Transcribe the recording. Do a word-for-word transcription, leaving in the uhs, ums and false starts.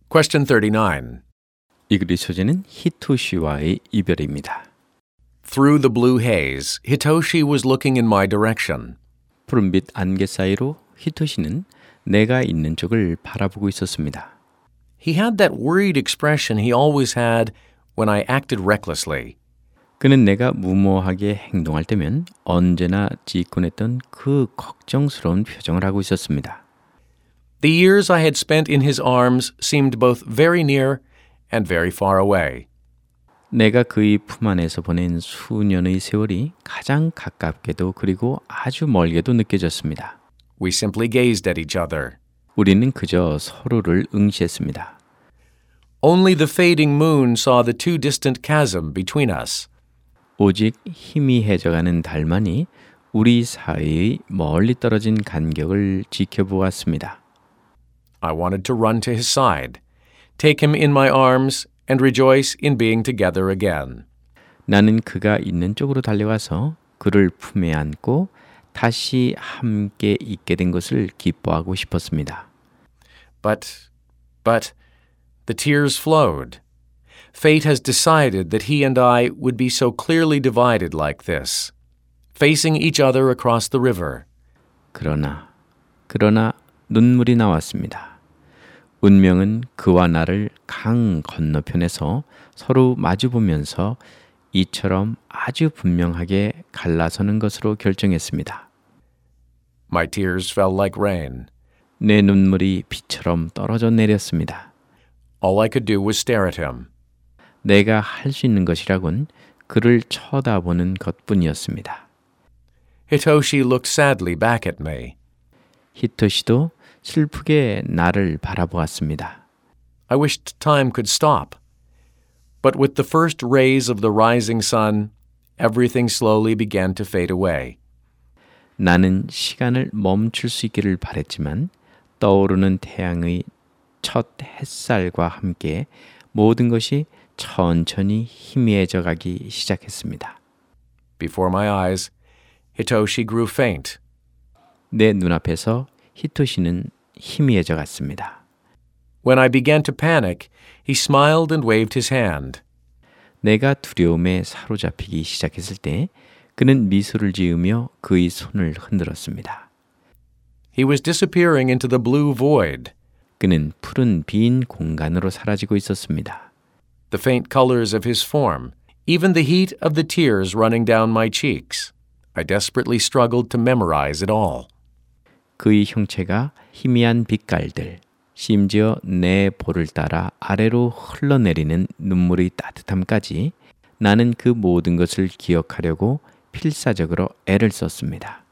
Question thirty-nine. 이 글의 소재는 히토시와의 이별입니다. Through the blue haze, Hitoshi was looking in my direction. 푸른빛 안개 사이로 히토시는 내가 있는 쪽을 바라보고 있었습니다. He had that worried expression he always had when I acted recklessly. 그는 내가 무모하게 행동할 때면 언제나 짓곤 했던 그 걱정스러운 표정을 하고 있었습니다. The years I had spent in his arms seemed both very near and very far away. 내가 그의 품 안에서 보낸 수년의 세월이 가장 가깝게도 그리고 아주 멀게도 느껴졌습니다. We simply gazed at each other. 우리는 그저 서로를 응시했습니다. Only the fading moon saw the too distant chasm between us. 오직 희미해져가는 달만이 우리 사이의 멀리 떨어진 간격을 지켜보았습니다. I wanted to run to his side, take him in my arms, and rejoice in being together again. 나는 그가 있는 쪽으로 달려가서 그를 품에 안고 다시 함께 있게 된 것을 기뻐하고 싶었습니다. But, but, the tears flowed. Fate has decided that he and I would be so clearly divided like this, facing each other across the river. 그러나, 그러나 눈물이 나왔습니다. 운명은 그와 나를 강 건너편에서 서로 마주보면서 이처럼 아주 분명하게 갈라서는 것으로 결정했습니다. My tears fell like rain. 내 눈물이 비처럼 떨어져 내렸습니다. All I could do was stare at him. 내가 할 수 있는 것이라곤 그를 쳐다보는 것뿐이었습니다. Hitoshi looked sadly back at me. 히토시도 슬프게 나를 바라보았습니다. I wished time could stop. But with the first rays of the rising sun, everything slowly began to fade away. 나는 시간을 멈출 수 있기를 바랬지만 떠오르는 태양의 첫 햇살과 함께 모든 것이 천천히 희미해져 가기 시작했습니다. Before my eyes, Hitoshi grew faint. 내 눈앞에서 히토시는 희미해져 갔습니다. When I began to panic, he smiled and waved his hand. 내가 두려움에 사로잡히기 시작했을 때 그는 미소를 지으며 그의 손을 흔들었습니다. He was disappearing into the blue void. 그는 푸른 빈 공간으로 사라지고 있었습니다. The faint colors of his form, even the heat of the tears running down my cheeks. I desperately struggled to memorize it all. 그의 형체가 희미한 빛깔들, 심지어 내 볼을 따라 아래로 흘러내리는 눈물의 따뜻함까지 나는 그 모든 것을 기억하려고 필사적으로 애를 썼습니다.